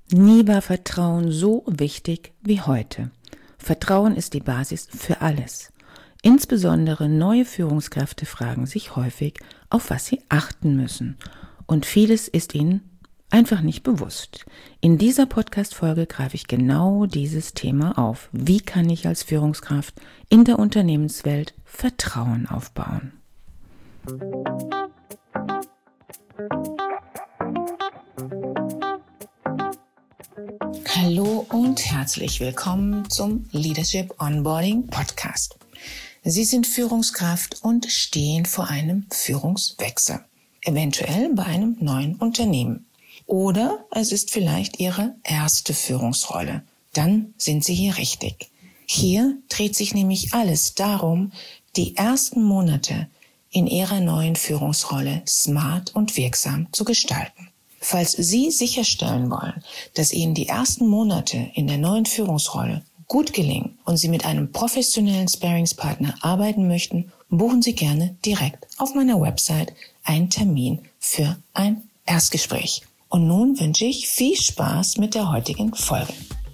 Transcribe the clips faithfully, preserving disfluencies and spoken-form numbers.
Nie war Vertrauen so wichtig wie heute. Vertrauen ist die Basis für alles. Insbesondere neue Führungskräfte fragen sich häufig, auf was sie achten müssen. Und vieles ist ihnen einfach nicht bewusst. In dieser Podcast-Folge greife ich genau dieses Thema auf. Wie kann ich als Führungskraft in der Unternehmenswelt Vertrauen aufbauen? Hallo und herzlich willkommen zum Leadership Onboarding Podcast. Sie sind Führungskraft und stehen vor einem Führungswechsel, eventuell bei einem neuen Unternehmen. Oder es ist vielleicht Ihre erste Führungsrolle. Dann sind Sie hier richtig. Hier dreht sich nämlich alles darum, die ersten Monate in Ihrer neuen Führungsrolle smart und wirksam zu gestalten. Falls Sie sicherstellen wollen, dass Ihnen die ersten Monate in der neuen Führungsrolle gut gelingen und Sie mit einem professionellen Sparringspartner arbeiten möchten, buchen Sie gerne direkt auf meiner Website einen Termin für ein Erstgespräch. Und nun wünsche ich viel Spaß mit der heutigen Folge.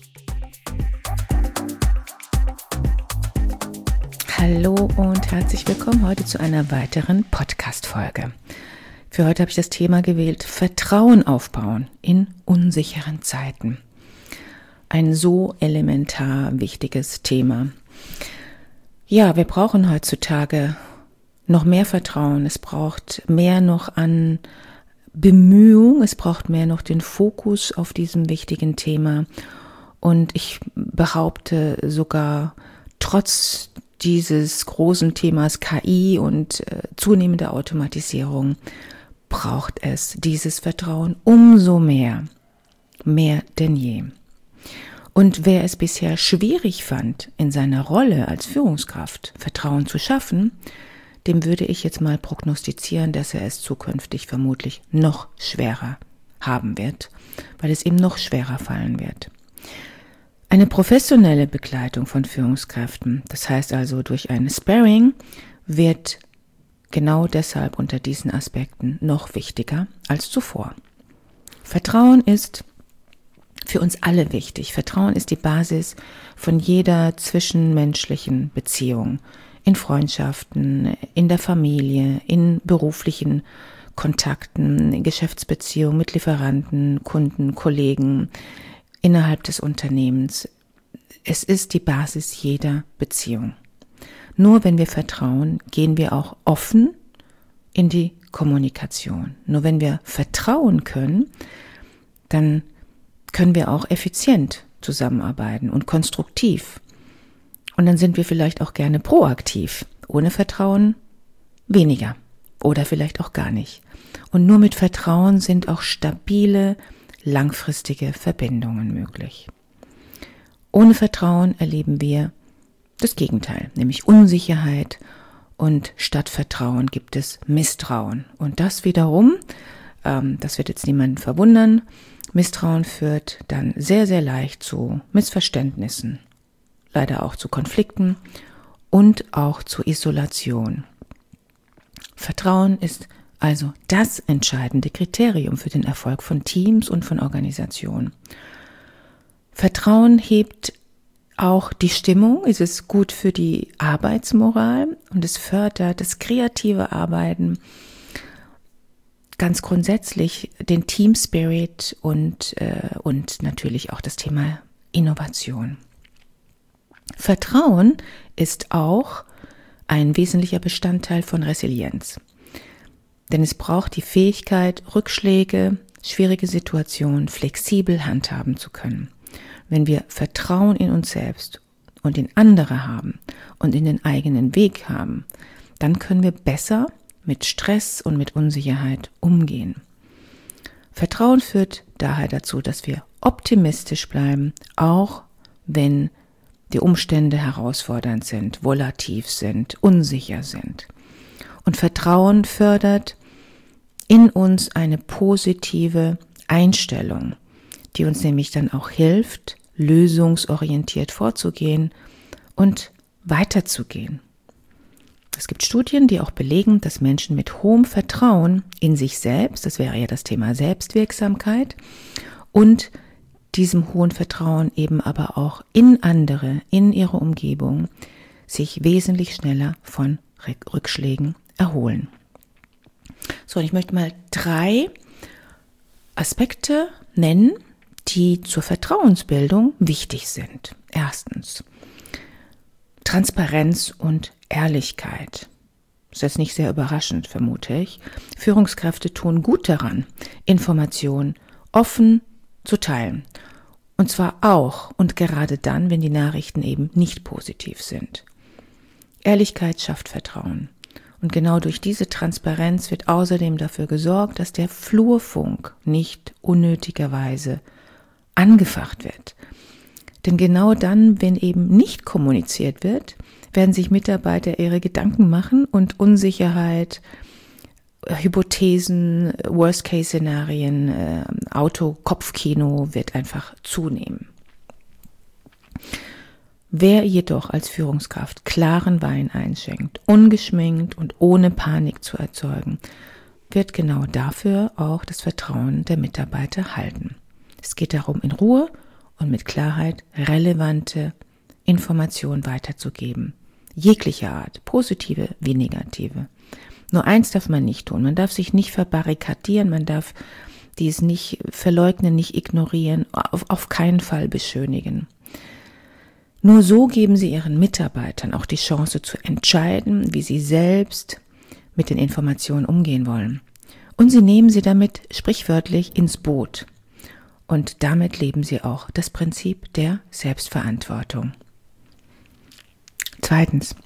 Hallo und herzlich willkommen heute zu einer weiteren Podcast-Folge. Für heute habe ich das Thema gewählt, Vertrauen aufbauen in unsicheren Zeiten. Ein so elementar wichtiges Thema. Ja, wir brauchen heutzutage noch mehr Vertrauen. Es braucht mehr noch an Bemühung, es braucht mehr noch den Fokus auf diesem wichtigen Thema. Und ich behaupte sogar, trotz dieses großen Themas K I und äh, zunehmender Automatisierung, braucht es dieses Vertrauen umso mehr, mehr denn je. Und wer es bisher schwierig fand, in seiner Rolle als Führungskraft Vertrauen zu schaffen, dem würde ich jetzt mal prognostizieren, dass er es zukünftig vermutlich noch schwerer haben wird, weil es ihm noch schwerer fallen wird. Eine professionelle Begleitung von Führungskräften, das heißt also durch ein Sparring, wird genau deshalb unter diesen Aspekten noch wichtiger als zuvor. Vertrauen ist für uns alle wichtig. Vertrauen ist die Basis von jeder zwischenmenschlichen Beziehung, in Freundschaften, in der Familie, in beruflichen Kontakten, in Geschäftsbeziehungen mit Lieferanten, Kunden, Kollegen, innerhalb des Unternehmens. Es ist die Basis jeder Beziehung. Nur wenn wir vertrauen, gehen wir auch offen in die Kommunikation. Nur wenn wir vertrauen können, dann können wir auch effizient zusammenarbeiten und konstruktiv. Und dann sind wir vielleicht auch gerne proaktiv. Ohne Vertrauen weniger oder vielleicht auch gar nicht. Und nur mit Vertrauen sind auch stabile, langfristige Verbindungen möglich. Ohne Vertrauen erleben wir das Gegenteil, nämlich Unsicherheit, und statt Vertrauen gibt es Misstrauen. Und das wiederum, ähm, das wird jetzt niemanden verwundern, Misstrauen führt dann sehr, sehr leicht zu Missverständnissen, leider auch zu Konflikten und auch zu Isolation. Vertrauen ist also das entscheidende Kriterium für den Erfolg von Teams und von Organisationen. Vertrauen hebt auch die Stimmung, es ist gut für die Arbeitsmoral und es fördert das kreative Arbeiten, ganz grundsätzlich den Team Spirit und, äh, und natürlich auch das Thema Innovation. Vertrauen ist auch ein wesentlicher Bestandteil von Resilienz. Denn es braucht die Fähigkeit, Rückschläge, schwierige Situationen flexibel handhaben zu können. Wenn wir Vertrauen in uns selbst und in andere haben und in den eigenen Weg haben, dann können wir besser mit Stress und mit Unsicherheit umgehen. Vertrauen führt daher dazu, dass wir optimistisch bleiben, auch wenn die Umstände herausfordernd sind, volatil sind, unsicher sind. Und Vertrauen fördert in uns eine positive Einstellung, die uns nämlich dann auch hilft, lösungsorientiert vorzugehen und weiterzugehen. Es gibt Studien, die auch belegen, dass Menschen mit hohem Vertrauen in sich selbst, das wäre ja das Thema Selbstwirksamkeit, und diesem hohen Vertrauen eben aber auch in andere, in ihre Umgebung, sich wesentlich schneller von Rückschlägen erholen. So, und ich möchte mal drei Aspekte nennen, die zur Vertrauensbildung wichtig sind. Erstens, Transparenz und Ehrlichkeit. Das ist jetzt nicht sehr überraschend, vermute ich. Führungskräfte tun gut daran, Informationen offen zu teilen. Und zwar auch und gerade dann, wenn die Nachrichten eben nicht positiv sind. Ehrlichkeit schafft Vertrauen. Und genau durch diese Transparenz wird außerdem dafür gesorgt, dass der Flurfunk nicht unnötigerweise angefacht wird. Denn genau dann, wenn eben nicht kommuniziert wird, werden sich Mitarbeiter ihre Gedanken machen und Unsicherheit, Hypothesen, Worst-Case-Szenarien, äh, Auto-Kopfkino wird einfach zunehmen. Wer jedoch als Führungskraft klaren Wein einschenkt, ungeschminkt und ohne Panik zu erzeugen, wird genau dafür auch das Vertrauen der Mitarbeiter halten. Es geht darum, in Ruhe und mit Klarheit relevante Informationen weiterzugeben. Jeglicher Art, positive wie negative. Nur eins darf man nicht tun, man darf sich nicht verbarrikadieren, man darf dies nicht verleugnen, nicht ignorieren, auf, auf keinen Fall beschönigen. Nur so geben sie ihren Mitarbeitern auch die Chance zu entscheiden, wie sie selbst mit den Informationen umgehen wollen. Und sie nehmen sie damit sprichwörtlich ins Boot. Und damit leben sie auch das Prinzip der Selbstverantwortung. Zweitens,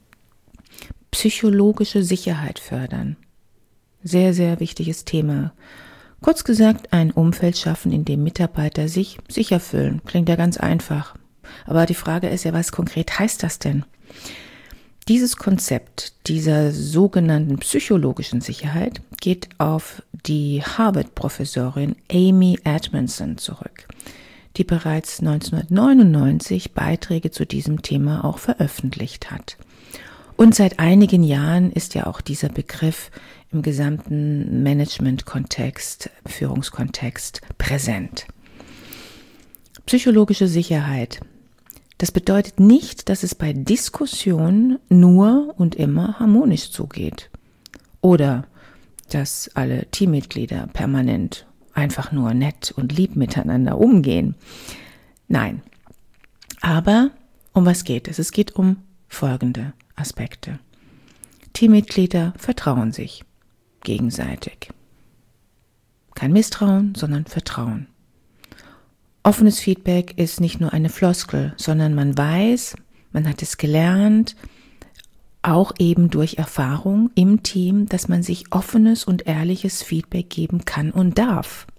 psychologische Sicherheit fördern. Sehr, sehr wichtiges Thema. Kurz gesagt, ein Umfeld schaffen, in dem Mitarbeiter sich sicher fühlen. Klingt ja ganz einfach. Aber die Frage ist ja, was konkret heißt das denn? Dieses Konzept dieser sogenannten psychologischen Sicherheit geht auf die Harvard-Professorin Amy Edmondson zurück, die bereits neunzehnhundertneunundneunzig Beiträge zu diesem Thema auch veröffentlicht hat. Und seit einigen Jahren ist ja auch dieser Begriff im gesamten Management-Kontext, Führungskontext präsent. Psychologische Sicherheit. Das bedeutet nicht, dass es bei Diskussionen nur und immer harmonisch zugeht. Oder dass alle Teammitglieder permanent einfach nur nett und lieb miteinander umgehen. Nein. Aber um was geht es? Es geht um folgende Aspekte. Teammitglieder vertrauen sich gegenseitig. Kein Misstrauen, sondern Vertrauen. Offenes Feedback ist nicht nur eine Floskel, sondern man weiß, man hat es gelernt, auch eben durch Erfahrung im Team, dass man sich offenes und ehrliches Feedback geben kann und darf.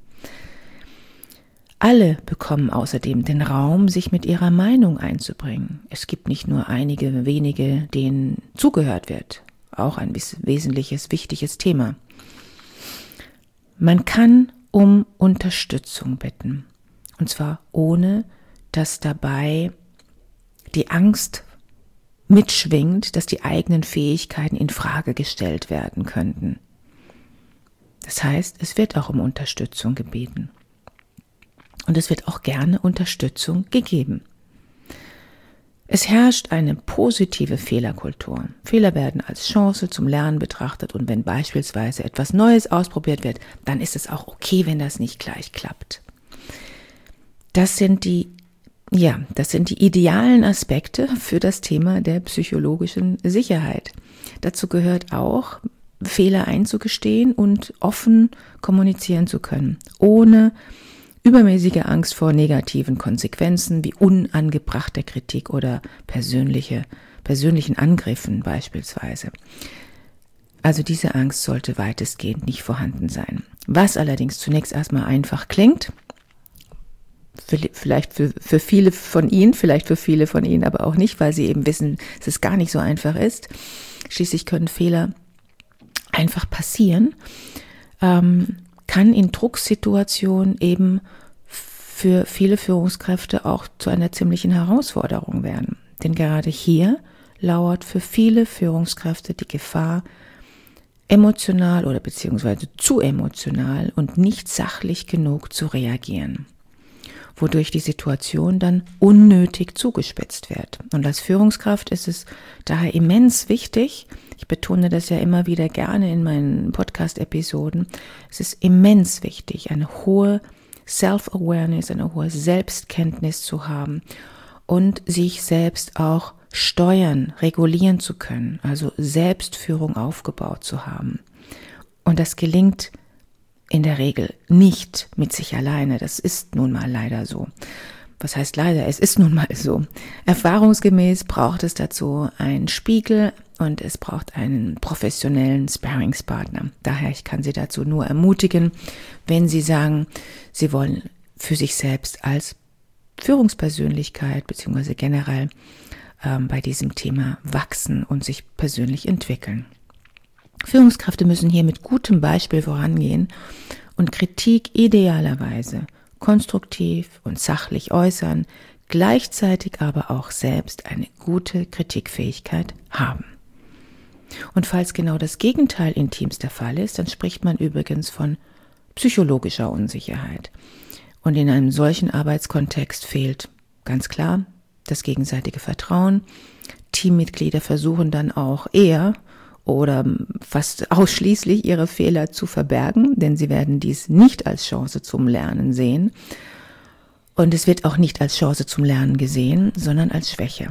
Alle bekommen außerdem den Raum, sich mit ihrer Meinung einzubringen. Es gibt nicht nur einige wenige, denen zugehört wird. Auch ein wesentliches, wichtiges Thema. Man kann um Unterstützung bitten. Und zwar ohne, dass dabei die Angst mitschwingt, dass die eigenen Fähigkeiten in Frage gestellt werden könnten. Das heißt, es wird auch um Unterstützung gebeten. Und es wird auch gerne Unterstützung gegeben. Es herrscht eine positive Fehlerkultur. Fehler werden als Chance zum Lernen betrachtet und wenn beispielsweise etwas Neues ausprobiert wird, dann ist es auch okay, wenn das nicht gleich klappt. Das sind die, ja, das sind die idealen Aspekte für das Thema der psychologischen Sicherheit. Dazu gehört auch, Fehler einzugestehen und offen kommunizieren zu können, ohne übermäßige Angst vor negativen Konsequenzen wie unangebrachter Kritik oder persönliche, persönlichen Angriffen beispielsweise. Also diese Angst sollte weitestgehend nicht vorhanden sein. Was allerdings zunächst erstmal einfach klingt, vielleicht für, für viele von Ihnen, vielleicht für viele von Ihnen aber auch nicht, weil Sie eben wissen, dass es gar nicht so einfach ist. Schließlich können Fehler einfach passieren, ähm, kann in Drucksituationen eben für viele Führungskräfte auch zu einer ziemlichen Herausforderung werden. Denn gerade hier lauert für viele Führungskräfte die Gefahr, emotional oder beziehungsweise zu emotional und nicht sachlich genug zu reagieren. wodurch die Situation dann unnötig zugespitzt wird. Und als Führungskraft ist es daher immens wichtig, ich betone das ja immer wieder gerne in meinen Podcast-Episoden, es ist immens wichtig, eine hohe Self-Awareness, eine hohe Selbstkenntnis zu haben und sich selbst auch steuern, regulieren zu können, also Selbstführung aufgebaut zu haben. Und das gelingt in der Regel nicht mit sich alleine. Das ist nun mal leider so. Was heißt leider? Es ist nun mal so. Erfahrungsgemäß braucht es dazu einen Spiegel und es braucht einen professionellen Sparringspartner. Daher, ich kann Sie dazu nur ermutigen, wenn Sie sagen, Sie wollen für sich selbst als Führungspersönlichkeit beziehungsweise generell ähm, bei diesem Thema wachsen und sich persönlich entwickeln. Führungskräfte müssen hier mit gutem Beispiel vorangehen und Kritik idealerweise konstruktiv und sachlich äußern, gleichzeitig aber auch selbst eine gute Kritikfähigkeit haben. Und falls genau das Gegenteil in Teams der Fall ist, dann spricht man übrigens von psychologischer Unsicherheit. Und in einem solchen Arbeitskontext fehlt ganz klar das gegenseitige Vertrauen. Teammitglieder versuchen dann auch eher oder fast ausschließlich ihre Fehler zu verbergen, denn sie werden dies nicht als Chance zum Lernen sehen. Und es wird auch nicht als Chance zum Lernen gesehen, sondern als Schwäche.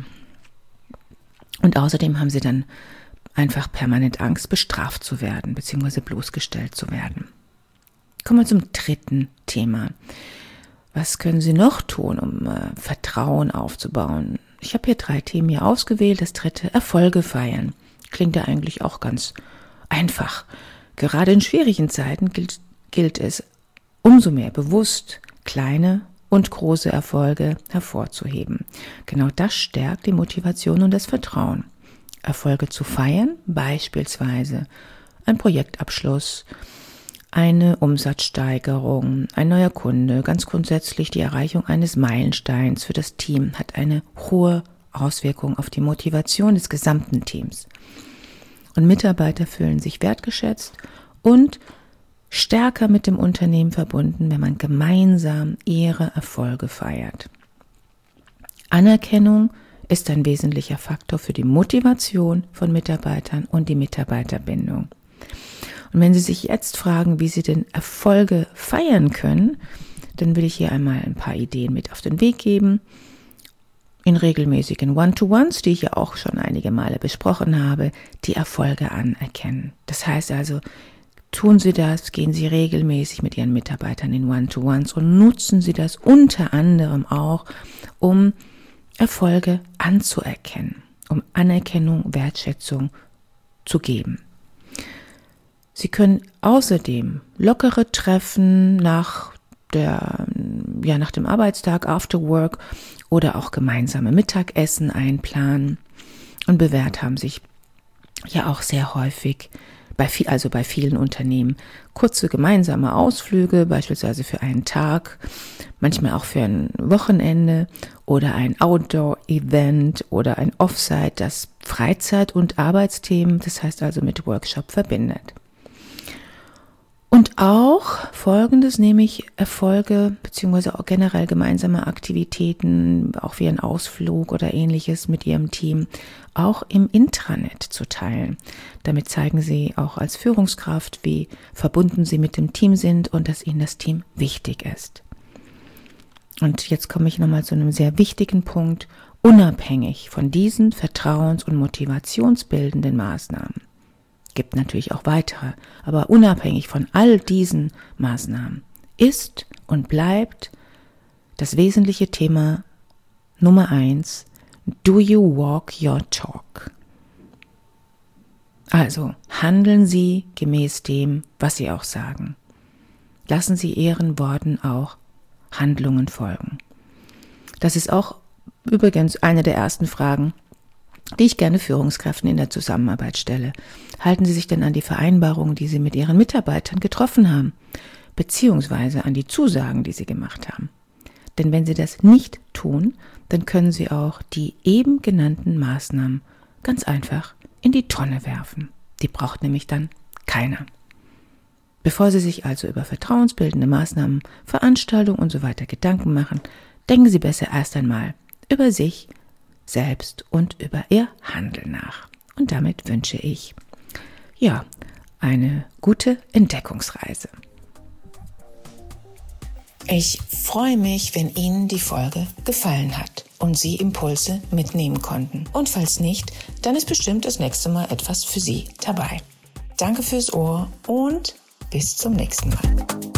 Und außerdem haben sie dann einfach permanent Angst, bestraft zu werden, beziehungsweise bloßgestellt zu werden. Kommen wir zum dritten Thema. Was können Sie noch tun, um äh, Vertrauen aufzubauen? Ich habe hier drei Themen hier ausgewählt. Das dritte, Erfolge feiern. Klingt ja eigentlich auch ganz einfach. Gerade in schwierigen Zeiten gilt, gilt es umso mehr bewusst, kleine und große Erfolge hervorzuheben. Genau das stärkt die Motivation und das Vertrauen. Erfolge zu feiern, beispielsweise ein Projektabschluss, eine Umsatzsteigerung, ein neuer Kunde, ganz grundsätzlich die Erreichung eines Meilensteins für das Team hat eine hohe Auswirkung auf die Motivation des gesamten Teams. Und Mitarbeiter fühlen sich wertgeschätzt und stärker mit dem Unternehmen verbunden, wenn man gemeinsam ihre Erfolge feiert. Anerkennung ist ein wesentlicher Faktor für die Motivation von Mitarbeitern und die Mitarbeiterbindung. Und wenn Sie sich jetzt fragen, wie Sie denn Erfolge feiern können, dann will ich hier einmal ein paar Ideen mit auf den Weg geben. In regelmäßigen One-to-Ones, die ich ja auch schon einige Male besprochen habe, die Erfolge anerkennen. Das heißt also, tun Sie das, gehen Sie regelmäßig mit Ihren Mitarbeitern in One-to-Ones und nutzen Sie das unter anderem auch, um Erfolge anzuerkennen, um Anerkennung, Wertschätzung zu geben. Sie können außerdem lockere Treffen nach der, ja, nach dem Arbeitstag, After Work oder auch gemeinsame Mittagessen einplanen. Und bewährt haben sich ja auch sehr häufig, bei viel, also bei vielen Unternehmen, kurze gemeinsame Ausflüge, beispielsweise für einen Tag, manchmal auch für ein Wochenende oder ein Outdoor-Event oder ein Offsite, das Freizeit- und Arbeitsthemen, das heißt also mit Workshop verbindet. Und auch Folgendes, nämlich Erfolge beziehungsweise auch generell gemeinsame Aktivitäten, auch wie ein Ausflug oder ähnliches mit Ihrem Team, auch im Intranet zu teilen. Damit zeigen Sie auch als Führungskraft, wie verbunden Sie mit dem Team sind und dass Ihnen das Team wichtig ist. Und jetzt komme ich nochmal zu einem sehr wichtigen Punkt, unabhängig von diesen vertrauens- und motivationsbildenden Maßnahmen. Gibt natürlich auch weitere, aber unabhängig von all diesen Maßnahmen ist und bleibt das wesentliche Thema Nummer eins, do you walk your talk? Also handeln Sie gemäß dem, was Sie auch sagen. Lassen Sie Ihren Worten auch Handlungen folgen. Das ist auch übrigens eine der ersten Fragen, die ich gerne Führungskräften in der Zusammenarbeit stelle. Halten Sie sich denn an die Vereinbarungen, die Sie mit Ihren Mitarbeitern getroffen haben, beziehungsweise an die Zusagen, die Sie gemacht haben? Denn wenn Sie das nicht tun, dann können Sie auch die eben genannten Maßnahmen ganz einfach in die Tonne werfen. Die braucht nämlich dann keiner. Bevor Sie sich also über vertrauensbildende Maßnahmen, Veranstaltungen und so weiter Gedanken machen, denken Sie besser erst einmal über sich selbst und über Ihr Handeln nach. Und damit wünsche ich, ja, eine gute Entdeckungsreise. Ich freue mich, wenn Ihnen die Folge gefallen hat und Sie Impulse mitnehmen konnten. Und falls nicht, dann ist bestimmt das nächste Mal etwas für Sie dabei. Danke fürs Ohr und bis zum nächsten Mal.